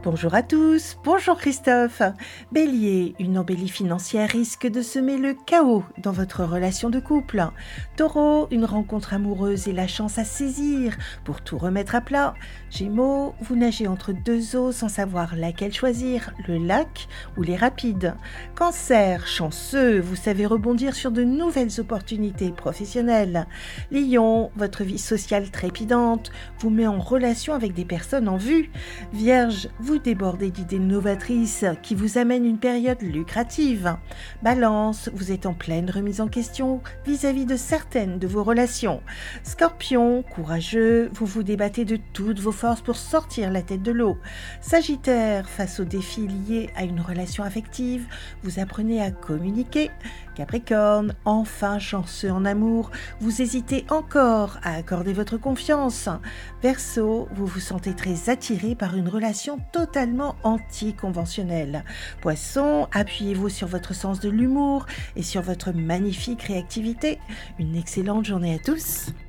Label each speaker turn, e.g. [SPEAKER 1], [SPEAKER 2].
[SPEAKER 1] Bonjour à tous, bonjour Christophe. Bélier, une embellie financière risque de semer le chaos dans votre relation de couple. Taureau, une rencontre amoureuse est la chance à saisir pour tout remettre à plat. Gémeaux, vous nagez entre deux eaux sans savoir laquelle choisir, le lac ou les rapides. Cancer, chanceux, vous savez rebondir sur de nouvelles opportunités professionnelles. Lion, votre vie sociale trépidante vous met en relation avec des personnes en vue. Vierge, vous débordez d'idées novatrices qui vous amènent une période lucrative. Balance, vous êtes en pleine remise en question vis-à-vis de certaines de vos relations. Scorpion, courageux, vous vous débattez de toutes vos forces pour sortir la tête de l'eau. Sagittaire, face aux défis liés à une relation affective, vous apprenez à communiquer. Capricorne, enfin chanceux en amour, vous hésitez encore à accorder votre confiance. Verseau, vous vous sentez très attiré par une relation totalement anticonventionnelle. Poisson, appuyez-vous sur votre sens de l'humour et sur votre magnifique réactivité. Une excellente journée à tous.